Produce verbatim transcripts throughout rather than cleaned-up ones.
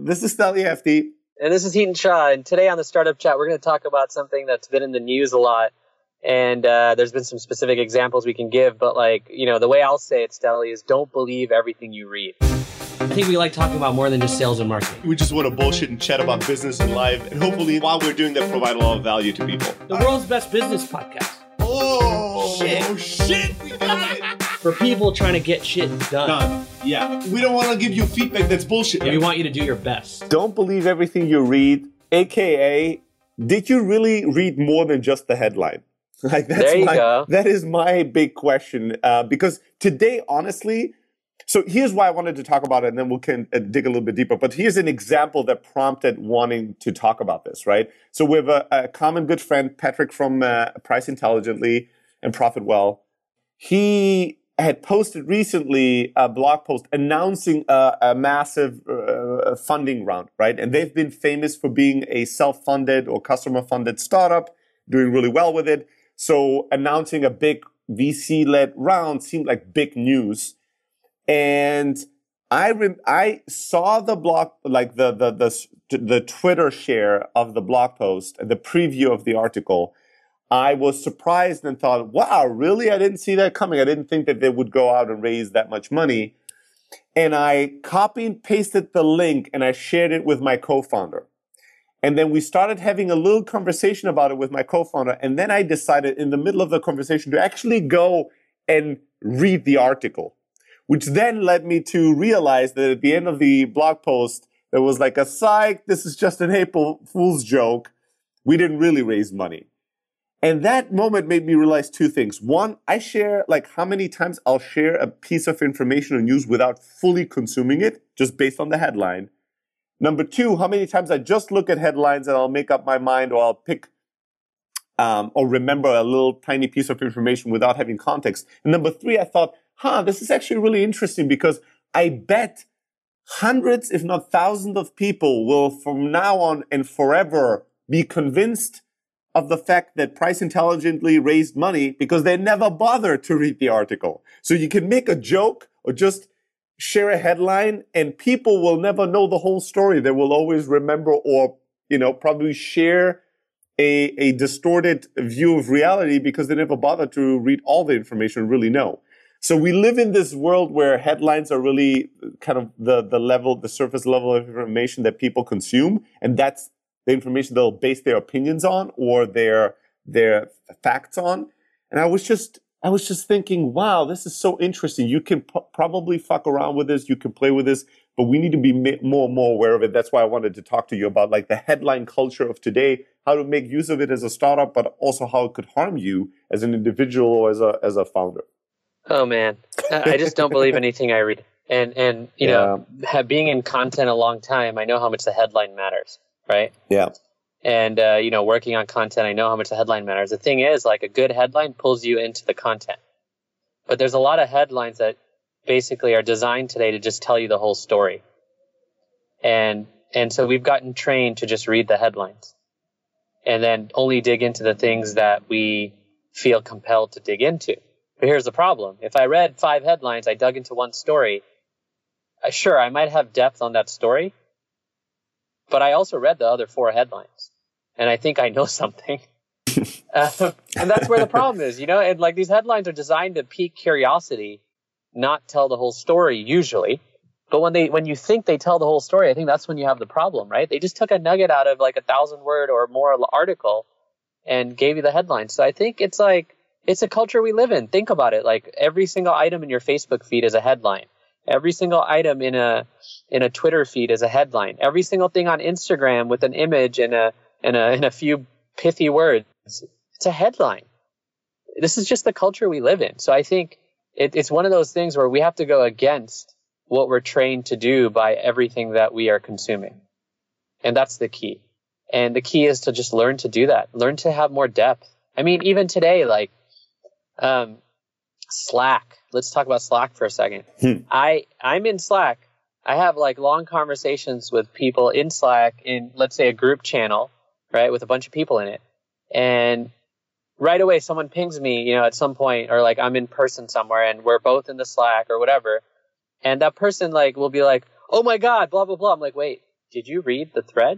This is Steli Hefty. And this is Heaton Shaw. And today on the Startup Chat, we're going to talk about something that's been in the news a lot. And uh, there's been some specific examples we can give. But, like, you know, the way I'll say it, Steli, is don't believe everything you read. I think we like talking about more than just sales and marketing. We just want to bullshit and chat about business and life. And hopefully, while we're doing that, provide a lot of value to people. The world's best business podcast. Oh, shit. Oh, shit. We got it. For people trying to get shit done. Done. Yeah. We don't want to give you feedback that's bullshit. Yeah, we want you to do your best. Don't believe everything you read, A K A, did you really read more than just the headline? Like that's there you my, go. That is my big question. Uh, because today, honestly, so here's why I wanted to talk about it, and then we can uh, dig a little bit deeper. But here's an example that prompted wanting to talk about this, right? So we have a, a common good friend, Patrick from uh, Price Intelligently and Profit Well. He had posted recently a blog post announcing a, a massive uh, funding round, right? And they've been famous for being a self-funded or customer-funded startup, doing really well with it. So announcing a big V C-led round seemed like big news. And I rem- I saw the blog, like the, the the the Twitter share of the blog post, the preview of the article. I was surprised and thought, wow, really? I didn't see that coming. I didn't think that they would go out and raise that much money. And I copied and pasted the link and I shared it with my co-founder. And then we started having a little conversation about it with my co-founder. And then I decided in the middle of the conversation to actually go and read the article, which then led me to realize that at the end of the blog post, there was like a psych, this is just an April Fool's joke. We didn't really raise money. And that moment made me realize two things. One, I share like how many times I'll share a piece of information or news without fully consuming it, just based on the headline. Number two, how many times I just look at headlines and I'll make up my mind, or I'll pick um, or remember a little tiny piece of information without having context. And number three, I thought, huh, this is actually really interesting because I bet hundreds, if not thousands of people will from now on and forever be convinced of the fact that Price Intelligently raised money because they never bothered to read the article. So you can make a joke or just share a headline and people will never know the whole story. They will always remember or, you know, probably share a, a distorted view of reality because they never bothered to read all the information, really know. So we live in this world where headlines are really kind of the, the level, the surface level of information that people consume. And that's the information they'll base their opinions on or their, their facts on. And I was just, I was just thinking, wow, this is so interesting. You can p- probably fuck around with this. You can play with this, but we need to be ma- more and more aware of it. That's why I wanted to talk to you about like the headline culture of today, how to make use of it as a startup, but also how it could harm you as an individual or as a, as a founder. Oh man, I just don't believe anything I read. And, and, you yeah. know, have, being in content a long time, I know how much the headline matters. Right? Yeah. And, uh, you know, working on content, I know how much the headline matters. The thing is, like, a good headline pulls you into the content. But there's a lot of headlines that basically are designed today to just tell you the whole story. And, and so we've gotten trained to just read the headlines and then only dig into the things that we feel compelled to dig into. But here's the problem. If I read five headlines, I dug into one story, uh, sure, I might have depth on that story. But I also read the other four headlines, and I think I know something. uh, and that's where the problem is, you know? And like these headlines are designed to pique curiosity, not tell the whole story usually. But when they, when you think they tell the whole story, I think that's when you have the problem, right? They just took a nugget out of like a thousand word or more article and gave you the headline. So I think it's like, it's a culture we live in. Think about it. Like every single item in your Facebook feed is a headline. Every single item in a in a Twitter feed is a headline. Every single thing on Instagram with an image and a and a and a few pithy words, it's a headline. This is just the culture we live in. So I think it, it's one of those things where we have to go against what we're trained to do by everything that we are consuming, and that's the key. And the key is to just learn to do that. Learn to have more depth. I mean, even today, like um, Slack. Let's talk about Slack for a second. Hmm. I, I'm in Slack. I have like long conversations with people in Slack in, let's say, a group channel, right, with a bunch of people in it. And right away, someone pings me, you know, at some point, or like I'm in person somewhere and we're both in the Slack or whatever. And that person like will be like, oh my God, blah, blah, blah. I'm like, wait, did you read the thread?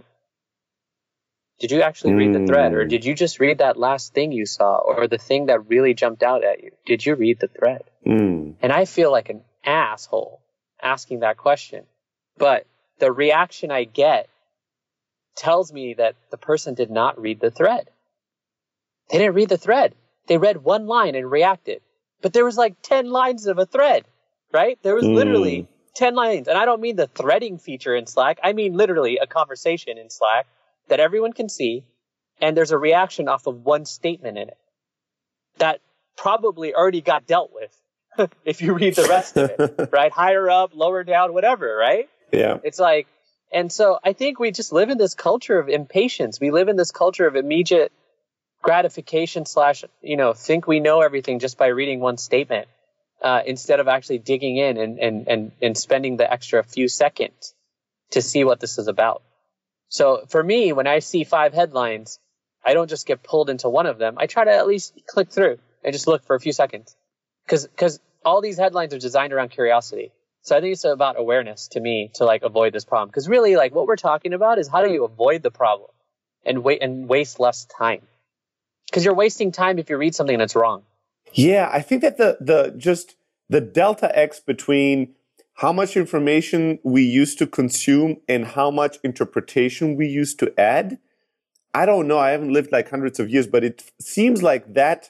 Did you actually read the thread? Or did you just read that last thing you saw, or the thing that really jumped out at you? Did you read the thread? Mm. And I feel like an asshole asking that question. But the reaction I get tells me that the person did not read the thread. They didn't read the thread. They read one line and reacted. But there was like ten lines of a thread, right? There was Mm. literally ten lines. And I don't mean the threading feature in Slack. I mean literally a conversation in Slack that everyone can see. And there's a reaction off of one statement in it that probably already got dealt with if you read the rest of it, right? Higher up, lower down, whatever, right? Yeah. It's like, and so I think we just live in this culture of impatience. We live in this culture of immediate gratification slash, you know, think we know everything just by reading one statement, uh, instead of actually digging in and, and, and, and spending the extra few seconds to see what this is about. So for me, when I see five headlines, I don't just get pulled into one of them. I try to at least click through and just look for a few seconds, because because all these headlines are designed around curiosity. So I think it's about awareness to me to like avoid this problem. Because really, like what we're talking about is how do you avoid the problem and wait and waste less time? Because you're wasting time if you read something that's wrong. Yeah, I think that the the just the delta X between how much information we used to consume and how much interpretation we used to add, I don't know. I haven't lived like hundreds of years, but it seems like that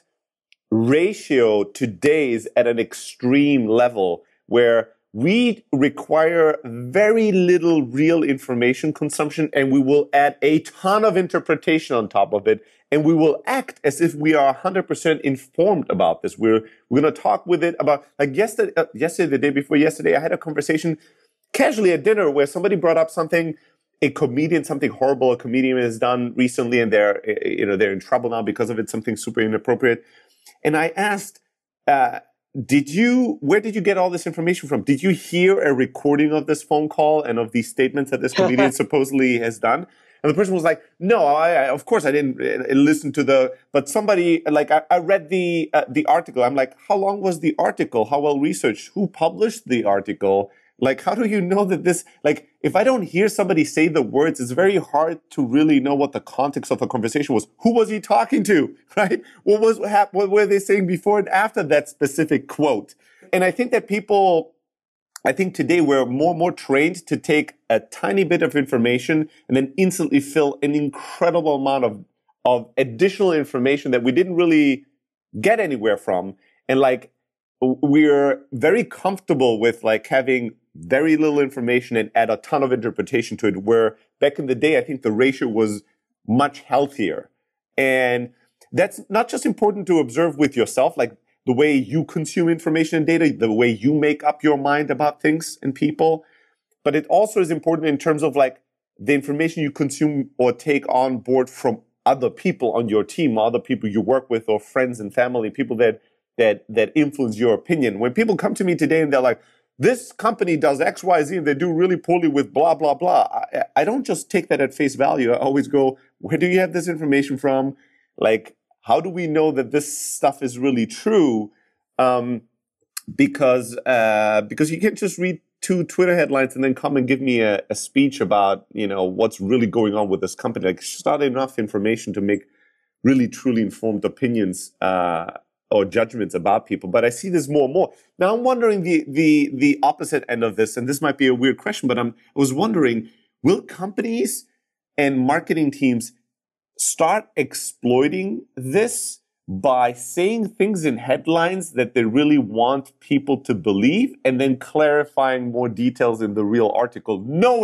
ratio today is at an extreme level where we require very little real information consumption, and we will add a ton of interpretation on top of it, and we will act as if we are one hundred percent informed about this. We're we're going to talk with it about, like yesterday, uh, yesterday, the day before yesterday, I had a conversation casually at dinner where somebody brought up something, a comedian, something horrible a comedian has done recently, and they're, you know, they're in trouble now because of it, something super inappropriate. And I asked, uh, did you, where did you get all this information from? Did you hear a recording of this phone call and of these statements that this comedian supposedly has done? And the person was like, no, I, I of course I didn't uh, listen to the, but somebody, like, I, I read the, uh, the article. I'm like, how long was the article? How well researched? Who published the article? Like, how do you know that this, like, if I don't hear somebody say the words, it's very hard to really know what the context of the conversation was. Who was he talking to, right? What was, what were they saying before and after that specific quote? And I think that people, I think today we're more and more trained to take a tiny bit of information and then instantly fill an incredible amount of, of additional information that we didn't really get anywhere from. And like, we're very comfortable with like having very little information and add a ton of interpretation to it, where back in the day, I think the ratio was much healthier. And that's not just important to observe with yourself, like the way you consume information and data, the way you make up your mind about things and people, but it also is important in terms of like the information you consume or take on board from other people on your team, other people you work with, or friends and family, people that that that influence your opinion. When people come to me today and they're like, this company does X, Y, Z, and they do really poorly with blah, blah, blah, I, I don't just take that at face value. I always go, where do you have this information from? Like, how do we know that this stuff is really true? Um, because uh, because you can't just read two Twitter headlines and then come and give me a, a speech about, you know, what's really going on with this company. Like, it's not enough information to make really, truly informed opinions uh or judgments about people. But I see this more and more. Now I'm wondering the the the opposite end of this, and this might be a weird question, but I'm, I was wondering, will companies and marketing teams start exploiting this by saying things in headlines that they really want people to believe and then clarifying more details in the real article, knowing